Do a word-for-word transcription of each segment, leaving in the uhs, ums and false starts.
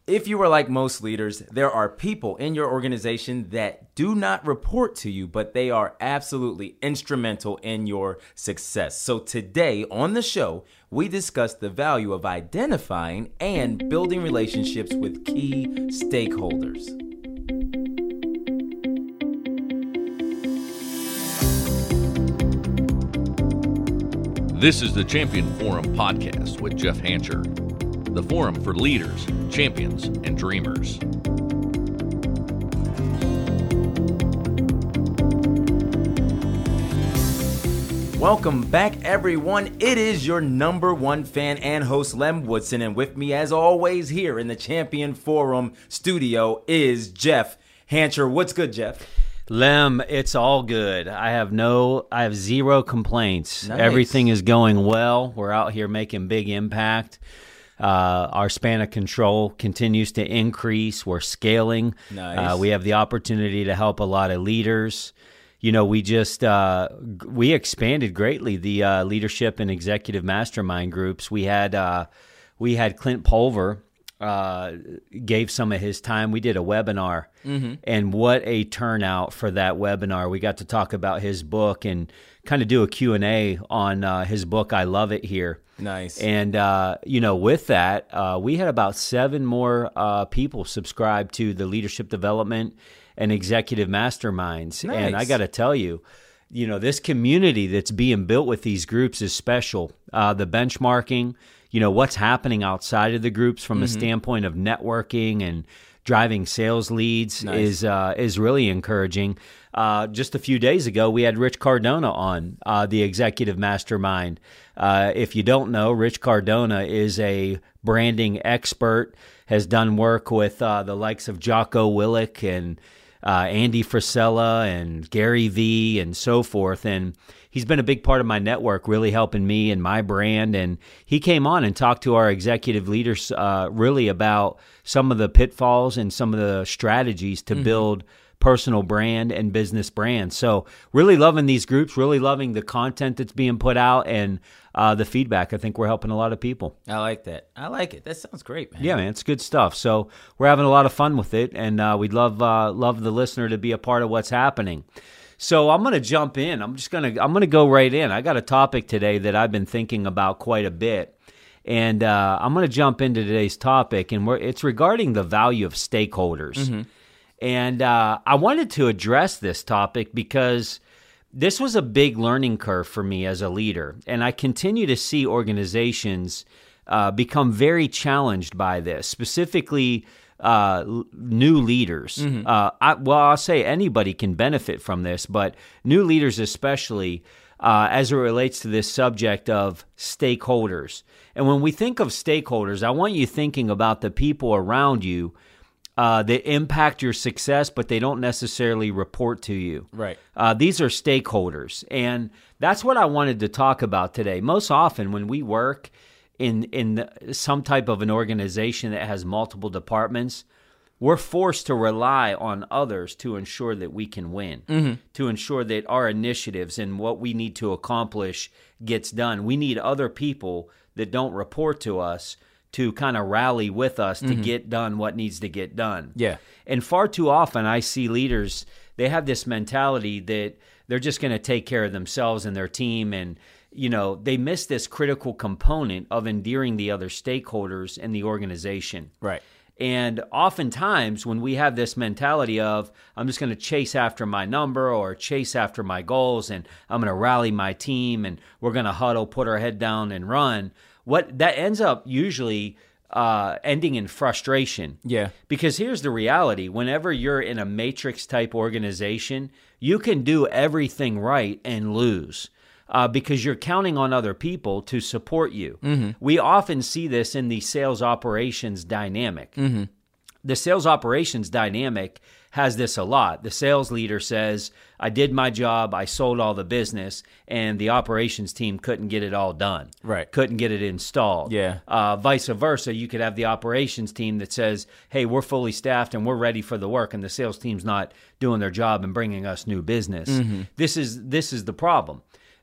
If you are like most leaders, there are people in your organization that do not report to you, but they are absolutely instrumental in your success. So today on the show, we discuss the value of identifying and building relationships with key stakeholders. This is the Champion Forum podcast with Jeff Hancher, the forum for leaders, champions, and dreamers. Welcome back, everyone. It is your number one fan and host, Lem Woodson, and with me, as always, here in the Champion Forum studio is Jeff Hancher. What's good, Jeff? Lem, it's all good. I have no, I have zero complaints. Nice. Everything is going well. We're out here making big impact. Uh, our span of control continues to increase. We're scaling. Nice. Uh, we have the opportunity to help a lot of leaders. You know, we just, uh, we expanded greatly the uh, leadership and executive mastermind groups. We had, uh, we had Clint Pulver uh, gave some of his time. We did a webinar, mm-hmm. and what a turnout for that webinar. We got to talk about his book and kind of do a Q and A on uh, his book, I Love It Here. Nice. And, uh, you know, with that, uh, we had about seven more uh, people subscribe to the leadership development and executive masterminds. Nice. And I got to tell you, you know, this community that's being built with these groups is special. Uh, the benchmarking, you know, what's happening outside of the groups from mm-hmm. a standpoint of networking and driving sales leads nice. is uh, is really encouraging. Uh, just a few days ago, we had Rich Cardona on uh, the Executive Mastermind. Uh, if you don't know, Rich Cardona is a branding expert, has done work with uh, the likes of Jocko Willink and uh, Andy Frisella and Gary Vee and so forth. And he's been a big part of my network, really helping me and my brand. And he came on and talked to our executive leaders uh, really about some of the pitfalls and some of the strategies to mm-hmm. build personal brand and business brand. So really loving these groups, really loving the content that's being put out and uh, the feedback. I think we're helping a lot of people. I like that. I like it. That sounds great, man. Yeah, man, it's good stuff. So we're having a lot of fun with it, and uh, we'd love uh, love the listener to be a part of what's happening. So I'm going to jump in. I'm just going to I'm going to go right in. I got a topic today that I've been thinking about quite a bit. And uh, I'm going to jump into today's topic, and we're, it's regarding the value of stakeholders. Mm-hmm. And uh, I wanted to address this topic because this was a big learning curve for me as a leader. And I continue to see organizations uh, become very challenged by this, specifically uh, l- new leaders. Mm-hmm. Uh, I, well, I'll say anybody can benefit from this, but new leaders especially uh, as it relates to this subject of stakeholders. And when we think of stakeholders, I want you thinking about the people around you Uh, that impact your success, but they don't necessarily report to you. Right. Uh, these are stakeholders, and that's what I wanted to talk about today. Most often when we work in in the, some type of an organization that has multiple departments, we're forced to rely on others to ensure that we can win, mm-hmm. to ensure that our initiatives and what we need to accomplish gets done. We need other people that don't report to us to kind of rally with us to mm-hmm. get done what needs to get done. Yeah. And far too often I see leaders, they have this mentality that they're just going to take care of themselves and their team, and you know, they miss this critical component of endearing the other stakeholders in the organization. Right. And oftentimes when we have this mentality of, I'm just going to chase after my number or chase after my goals, and I'm going to rally my team and we're going to huddle, put our head down and run, what that ends up usually uh, ending in frustration. Yeah. Because here's the reality. Whenever you're in a matrix type organization, you can do everything right and lose. Uh, because you're counting on other people to support you. Mm-hmm. We often see this in the sales operations dynamic. Mm-hmm. The sales operations dynamic has this a lot. The sales leader says, I did my job, I sold all the business, and the operations team couldn't get it all done. Right. Couldn't get it installed. Yeah. Uh, vice versa, you could have the operations team that says, hey, we're fully staffed and we're ready for the work, and the sales team's not doing their job and bringing us new business. Mm-hmm. This is this is the problem.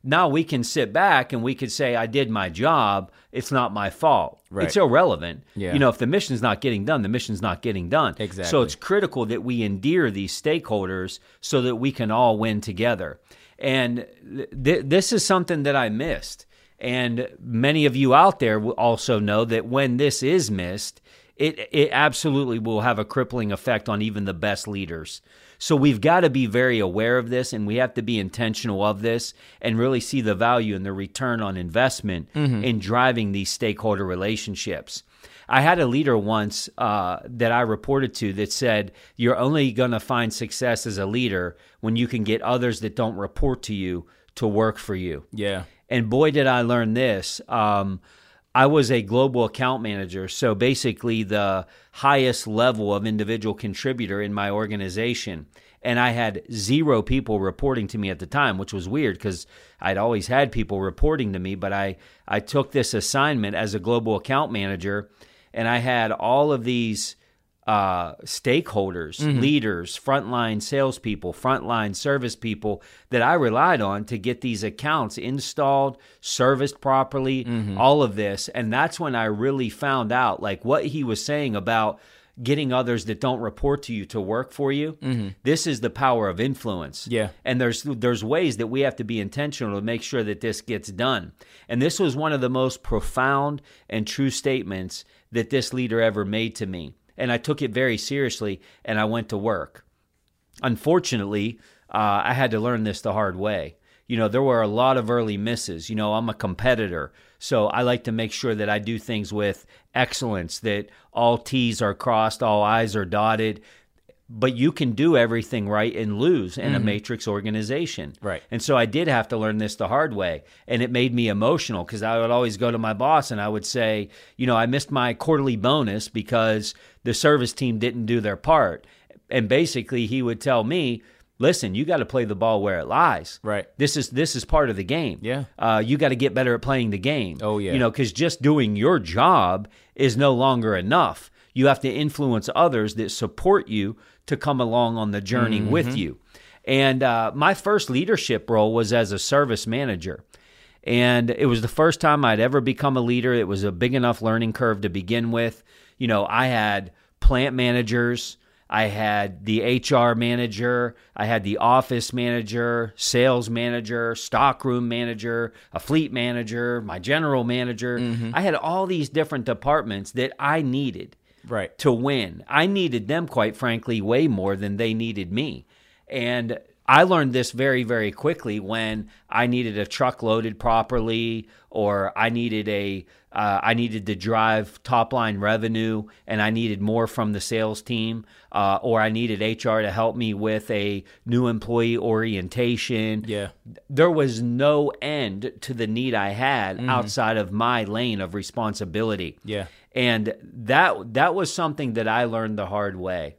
now we can sit back and we could say, I did my job. It's not my fault. Right. It's irrelevant. Yeah. You know, if the mission's not getting done, the mission's not getting done. Exactly. So it's critical that we endear these stakeholders so that we can all win together. And th- this is something that I missed. And many of you out there will also know that when this is missed, it it absolutely will have a crippling effect on even the best leaders. So we've got to be very aware of this, and we have to be intentional of this and really see the value and the return on investment mm-hmm. in driving these stakeholder relationships. I had a leader once uh, that I reported to that said, you're only going to find success as a leader when you can get others that don't report to you to work for you. Yeah. And boy, did I learn this. Um, I was a global account manager, so basically the highest level of individual contributor in my organization. And I had zero people reporting to me at the time, which was weird because I'd always had people reporting to me, but I, I took this assignment as a global account manager, and I had all of these uh, stakeholders, mm-hmm. leaders, frontline salespeople, frontline service people that I relied on to get these accounts installed, serviced properly, mm-hmm. all of this. And that's when I really found out like what he was saying about getting others that don't report to you to work for you. Mm-hmm. This is the power of influence. Yeah. And there's there's ways that we have to be intentional to make sure that this gets done. And this was one of the most profound and true statements that this leader ever made to me. And I took it very seriously, and I went to work. Unfortunately, uh, I had to learn this the hard way. You know, there were a lot of early misses. You know, I'm a competitor, so I like to make sure that I do things with excellence, that all T's are crossed, all I's are dotted. But you can do everything right and lose in mm-hmm. a matrix organization. Right. And so I did have to learn this the hard way. And it made me emotional because I would always go to my boss and I would say, you know, I missed my quarterly bonus because the service team didn't do their part. And basically he would tell me, listen, you got to play the ball where it lies. Right. This is this is part of the game. Yeah. Uh, you got to get better at playing the game. Oh, yeah. You know, because just doing your job is no longer enough. You have to influence others that support you to come along on the journey mm-hmm. with you. And uh, my first leadership role was as a service manager. And it was the first time I'd ever become a leader. It was a big enough learning curve to begin with. You know, I had plant managers, I had the H R manager, I had the office manager, sales manager, stockroom manager, a fleet manager, my general manager. Mm-hmm. I had all these different departments that I needed. Right. To win. I needed them, quite frankly, way more than they needed me. And I learned this very, very quickly when I needed a truck loaded properly, or I needed a uh, I needed to drive top line revenue, and I needed more from the sales team, uh, or I needed H R to help me with a new employee orientation. Yeah, there was no end to the need I had mm-hmm. outside of my lane of responsibility. Yeah. And that that was something that I learned the hard way.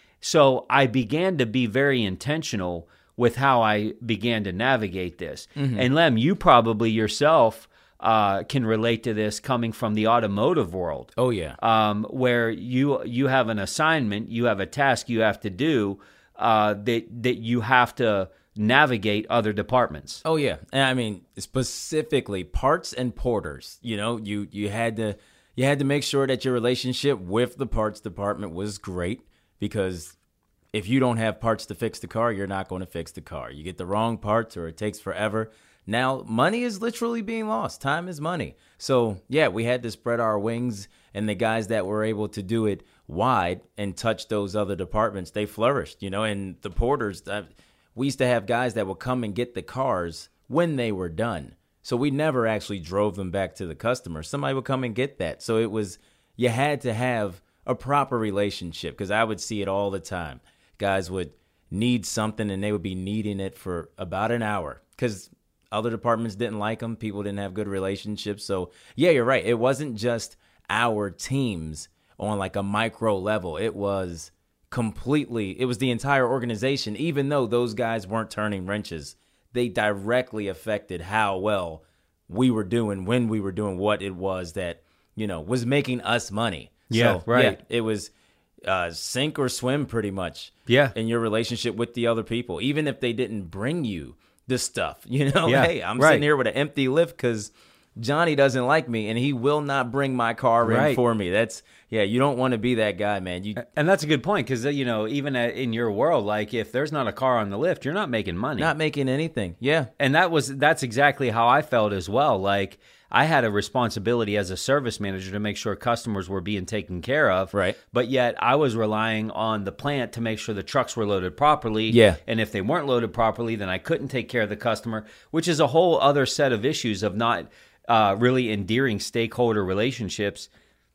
So I began to be very intentional with how I began to navigate this. Mm-hmm. And Lem, you probably yourself uh, can relate to this coming from the automotive world. Oh, yeah. Um, where you you have an assignment, you have a task you have to do uh, that that you have to navigate other departments. Oh, yeah. And I mean, specifically parts and porters. You know, you you had to... You had to make sure that your relationship with the parts department was great, because if you don't have parts to fix the car, you're not going to fix the car. You get the wrong parts or it takes forever. Now, money is literally being lost. Time is money. So, yeah, we had to spread our wings, and the guys that were able to do it wide and touch those other departments, they flourished, you know, and the porters, we used to have guys that would come and get the cars when they were done. So we never actually drove them back to the customer. Somebody would come and get that. So it was, you had to have a proper relationship, because I would see it all the time. Guys would need something and they would be needing it for about an hour because other departments didn't like them. People didn't have good relationships. So yeah, you're right. It wasn't just our teams on like a micro level. It was completely, it was the entire organization. Even though those guys weren't turning wrenches, they directly affected how well we were doing when we were doing what it was that, you know, was making us money. Yeah, so, right. Yeah, it was uh, sink or swim pretty much. Yeah. In your relationship with the other people, even if they didn't bring you the stuff. You know, Yeah, hey, I'm right. sitting here with an empty lift because Johnny doesn't like me and he will not bring my car in Right. for me. That's, yeah, you don't want to be that guy, man. You And that's a good point because, you know, even at, in your world, like if there's not a car on the lift, you're not making money. not making anything. Yeah. And that was that's exactly how I felt as well. Like I had a responsibility as a service manager to make sure customers were being taken care of. Right. But yet I was relying on the plant to make sure the trucks were loaded properly. Yeah. And if they weren't loaded properly, then I couldn't take care of the customer, which is a whole other set of issues of not uh, really endearing stakeholder relationships.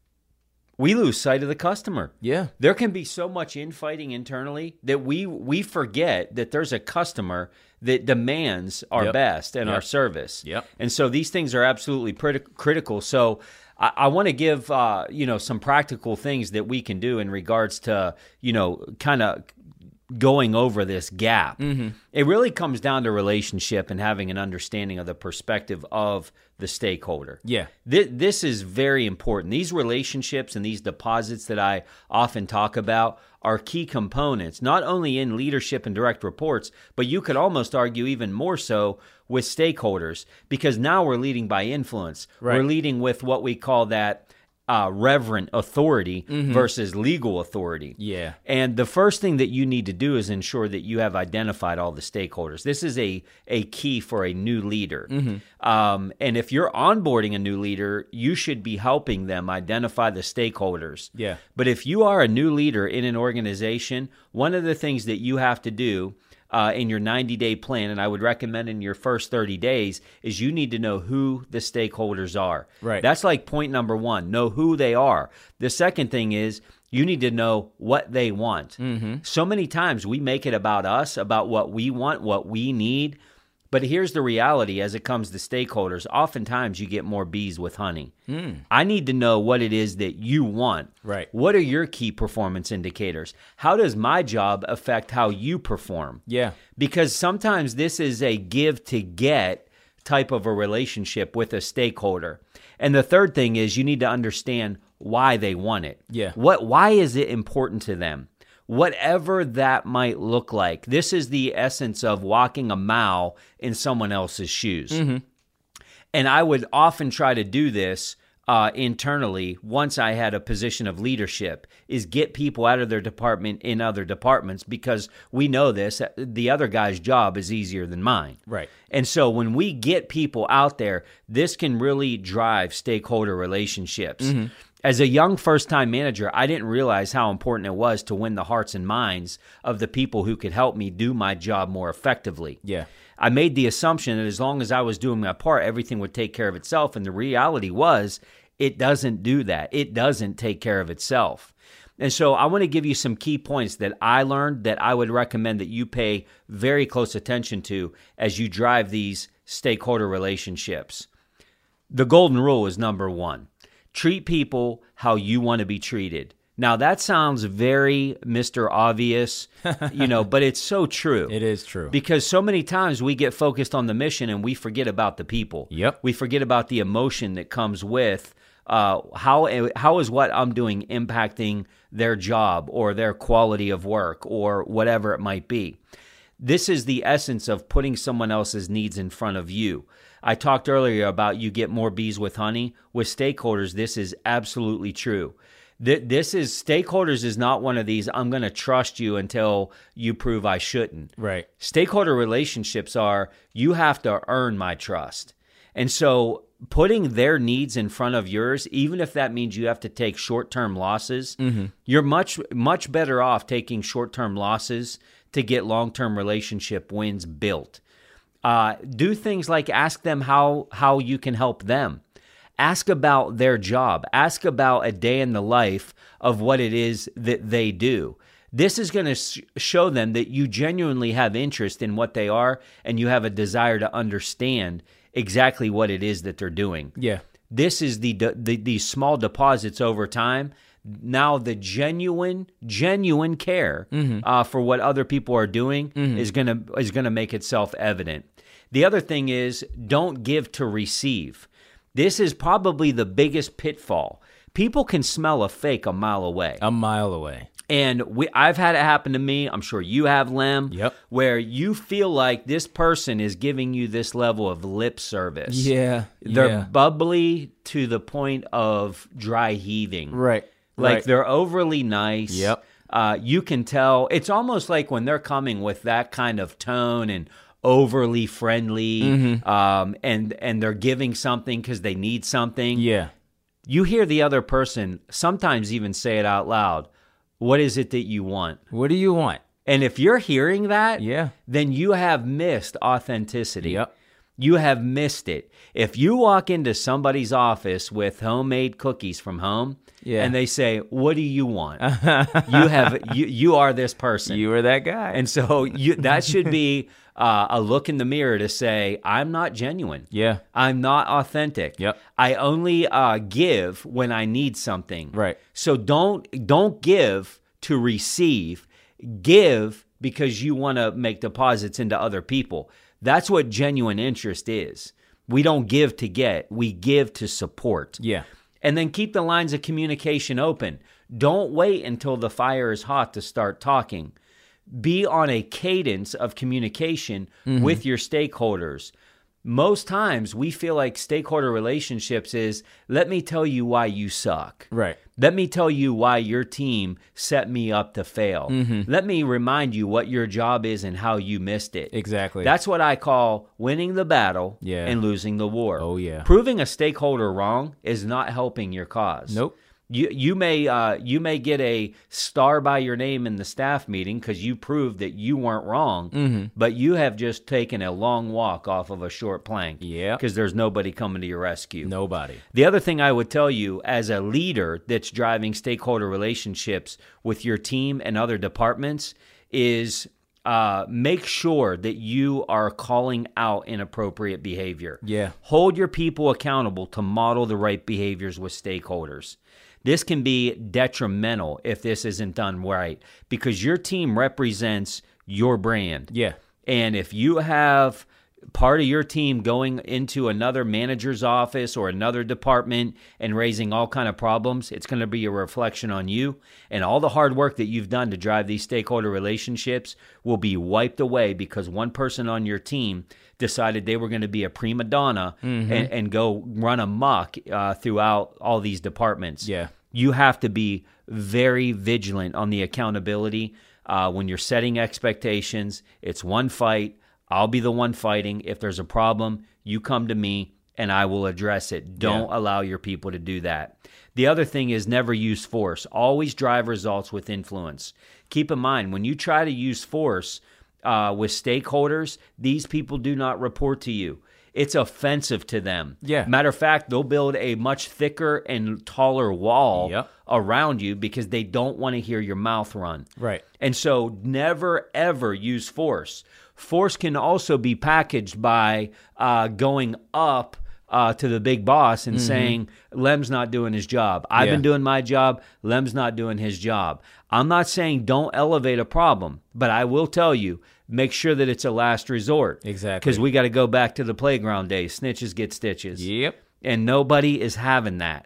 We lose sight of the customer. Yeah. There can be so much infighting internally that we we forget that there's a customer that demands our Yep. best and Yep. our service. Yep. And so these things are absolutely prit- critical. So I, I want to give uh, you know some practical things that we can do in regards to you know kind of going over this gap. Mm-hmm. It really comes down to relationship and having an understanding of the perspective of the stakeholder. Yeah. This, this is very important. These relationships and these deposits that I often talk about are key components, not only in leadership and direct reports, but you could almost argue even more so with stakeholders, because now we're leading by influence. Right. We're leading with what we call that uh, reverent authority versus legal authority. Yeah. And the first thing that you need to do is ensure that you have identified all the stakeholders. This is a, a key for a new leader. Um, and if you're onboarding a new leader, you should be helping them identify the stakeholders. Yeah. But if you are a new leader in an organization, one of the things that you have to do Uh, in your ninety-day plan, and I would recommend in your first thirty days, is you need to know who the stakeholders are. Right. That's like point number one. Know who they are. The second thing is you need to know what they want. Mm-hmm. So many times we make it about us, about what we want, what we need. But here's the reality as it comes to stakeholders. Oftentimes you get more bees with honey. Mm. I need to know what it is that you want. Right. What are your key performance indicators? How does my job affect how you perform? Yeah. Because sometimes this is a give to get type of a relationship with a stakeholder. And the third thing is you need to understand why they want it. Yeah. What? Why is it important to them? Whatever that might look like. This is the essence of walking a mile in someone else's shoes. Mm-hmm. And I would often try to do this uh, internally once I had a position of leadership, is get people out of their department in other departments, because we know this, the other guy's job is easier than mine. Right. And so when we get people out there, this can really drive stakeholder relationships. Mm-hmm. As a young first-time manager, I didn't realize how important it was to win the hearts and minds of the people who could help me do my job more effectively. Yeah. I made the assumption that as long as I was doing my part, everything would take care of itself. And the reality was, it doesn't do that. It doesn't take care of itself. And so I want to give you some key points that I learned that I would recommend that you pay very close attention to as you drive these stakeholder relationships. The golden rule is number one. Treat people how you want to be treated. Now, that sounds very Mister Obvious, you know, but it's so true. It is true. Because so many times we get focused on the mission and we forget about the people. Yep. We forget about the emotion that comes with uh, how how is what I'm doing impacting their job or their quality of work or whatever it might be. This is the essence of putting someone else's needs in front of you. I talked earlier about you get more bees with honey. With stakeholders, this is absolutely true. This is, stakeholders is not one of these, I'm going to trust you until you prove I shouldn't. Right. Stakeholder relationships are, you have to earn my trust. And so putting their needs in front of yours, even if that means you have to take short-term losses, mm-hmm. you're much, much better off taking short-term losses to get long-term relationship wins built. Uh, do things like ask them how, how you can help them. Ask about their job. Ask about a day in the life of what it is that they do. This is going to sh- show them that you genuinely have interest in what they are and you have a desire to understand exactly what it is that they're doing. Yeah. This is the, the these small deposits over time. Now the genuine, genuine care mm-hmm. uh, for what other people are doing mm-hmm. is gonna is gonna make itself evident. The other thing is, don't give to receive. This is probably the biggest pitfall. People can smell a fake a mile away. A mile away. And we, I've had it happen to me. I'm sure you have, Lem. Yep. Where you feel like this person is giving you this level of lip service. Yeah. They're yeah. bubbly to the point of dry heaving. Right. Like right. they're overly nice. Yep. Uh, you can tell. It's almost like when they're coming with that kind of tone and overly friendly, Mm-hmm. um, and and they're giving something because they need something. Yeah. You hear the other person sometimes even say it out loud. What is it that you want? What do you want? And if you're hearing that, Yeah. then you have missed authenticity. Yep. You have missed it. If you walk into somebody's office with homemade cookies from home, Yeah. and they say, "What do you want?" you have you you are this person. You were that guy. And so you that should be uh, a look in the mirror to say, I'm not genuine. Yeah. I'm not authentic. Yep. I only uh, give when I need something. Right. So don't don't give to receive. Give because you want to make deposits into other people. That's what genuine interest is. We don't give to get. We give to support. Yeah. And then keep the lines of communication open. Don't wait until the fire is hot to start talking. Be on a cadence of communication Mm-hmm. with your stakeholders. Most times we feel like stakeholder relationships is, let me tell you why you suck. Right. Let me tell you why your team set me up to fail. Mm-hmm. Let me remind you what your job is and how you missed it. Exactly. That's what I call winning the battle Yeah. and losing the war. Oh, yeah. Proving a stakeholder wrong is not helping your cause. Nope. You you may uh, you may get a star by your name in the staff meeting because you proved that you weren't wrong, Mm-hmm. but you have just taken a long walk off of a short plank. Yeah. Because there's nobody coming to your rescue. Nobody. The other thing I would tell you as a leader that's driving stakeholder relationships with your team and other departments is uh, make sure that you are calling out inappropriate behavior. Yeah. Hold your people accountable to model the right behaviors with stakeholders. This can be detrimental if this isn't done right because your team represents your brand. Yeah. And if you have part of your team going into another manager's office or another department and raising all kind of problems, it's going to be a reflection on you. And all the hard work that you've done to drive these stakeholder relationships will be wiped away because one person on your team decided they were going to be a prima donna Mm-hmm. and, and go run amok uh, throughout all these departments. Yeah. You have to be very vigilant on the accountability. Uh, when you're setting expectations, it's one fight. I'll be the one fighting. If there's a problem, you come to me and I will address it. Don't Yeah. allow your people to do that. The other thing is never use force. Always drive results with influence. Keep in mind, when you try to use force uh, with stakeholders, these people do not report to you. It's offensive to them. Yeah. Matter of fact, they'll build a much thicker and taller wall Yep. around you because they don't want to hear your mouth run. Right. And so never, ever use force. Force can also be packaged by uh, going up uh, to the big boss and saying, Lem's not doing his job. I've Yeah. been doing my job. Lem's not doing his job. I'm not saying don't elevate a problem, but I will tell you, make sure that it's a last resort. Exactly. Because we got to go back to the playground days. Snitches get stitches. Yep. And nobody is having that.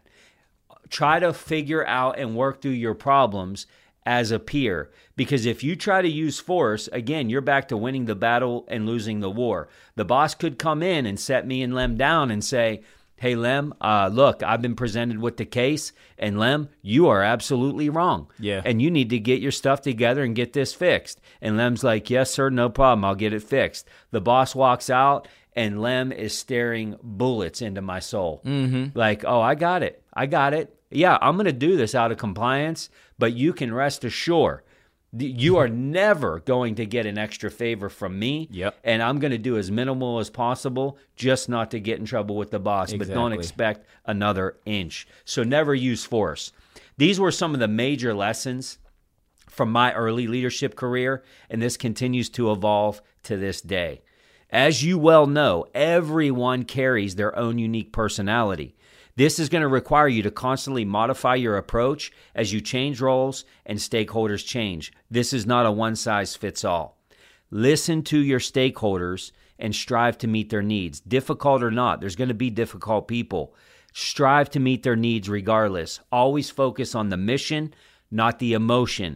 Try to figure out and work through your problems as a peer. Because if you try to use force, again, you're back to winning the battle and losing the war. The boss could come in and set me and Lem down and say, hey, Lem, uh, look, I've been presented with the case, and Lem, you are absolutely wrong. Yeah. And you need to get your stuff together and get this fixed. And Lem's like, yes, sir, no problem. I'll get it fixed. The boss walks out, and Lem is staring bullets into my soul. Mm-hmm. Like, oh, I got it. I got it. Yeah, I'm going to do this out of compliance, but you can rest assured you are never going to get an extra favor from me. Yep. And I'm going to do as minimal as possible just not to get in trouble with the boss, but don't Exactly. expect another inch. So never use force. These were some of the major lessons from my early leadership career, and this continues to evolve to this day. As you well know, everyone carries their own unique personality. This is going to require you to constantly modify your approach as you change roles and stakeholders change. This is not a one-size-fits-all. Listen to your stakeholders and strive to meet their needs. Difficult or not, there's going to be difficult people. Strive to meet their needs regardless. Always focus on the mission, not the emotion.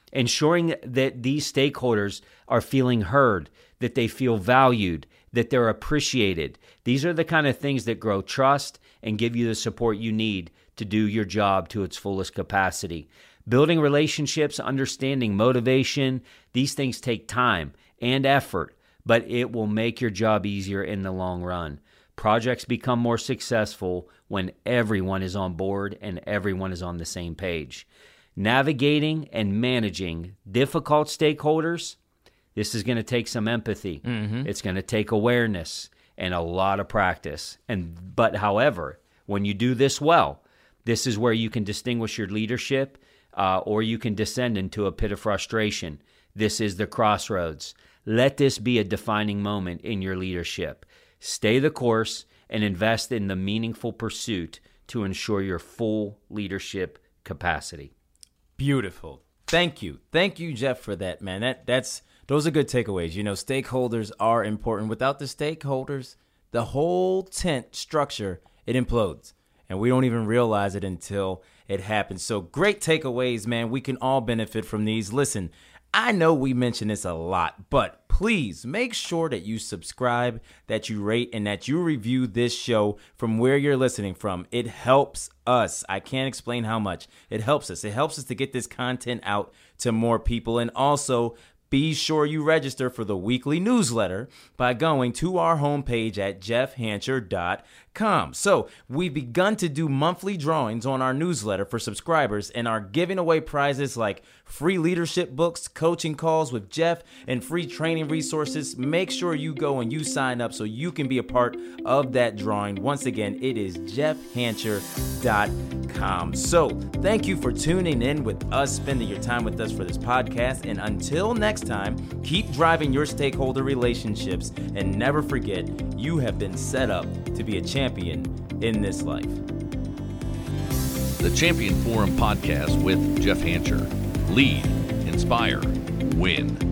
ensuring that these stakeholders are feeling heard, that they feel valued, that they're appreciated. These are the kind of things that grow trust and give you the support you need to do your job to its fullest capacity. Building relationships, understanding motivation, these things take time and effort, but it will make your job easier in the long run. Projects become more successful when everyone is on board and everyone is on the same page. Navigating and managing difficult stakeholders, this is going to take some empathy. Mm-hmm. It's going to take awareness and a lot of practice. And but however, when you do this well, this is where you can distinguish your leadership uh, or you can descend into a pit of frustration. This is the crossroads. Let this be a defining moment in your leadership. Stay the course and invest in the meaningful pursuit to ensure your full leadership capacity. Beautiful. Thank you. Thank you, Jeff, for that, man. That that's those are good takeaways. You know, stakeholders are important. Without the stakeholders, the whole tent structure, it implodes. And we don't even realize it until it happens. So great takeaways, man. We can all benefit from these. Listen, I know we mention this a lot, but please make sure that you subscribe, that you rate, and that you review this show from where you're listening from. It helps us. I can't explain how much. It helps us. It helps us to get this content out to more people. And also, be sure you register for the weekly newsletter by going to our homepage at jeff hancher dot com. So we've begun to do monthly drawings on our newsletter for subscribers and are giving away prizes like free leadership books, coaching calls with Jeff, and free training resources. Make sure you go and you sign up so you can be a part of that drawing. Once again, it is jeff hancher dot com. So thank you for tuning in with us, spending your time with us for this podcast. And until next time, keep driving your stakeholder relationships and never forget you have been set up to be a champion in this life. The Champion Forum Podcast with Jeff Hancher. Lead, inspire, win.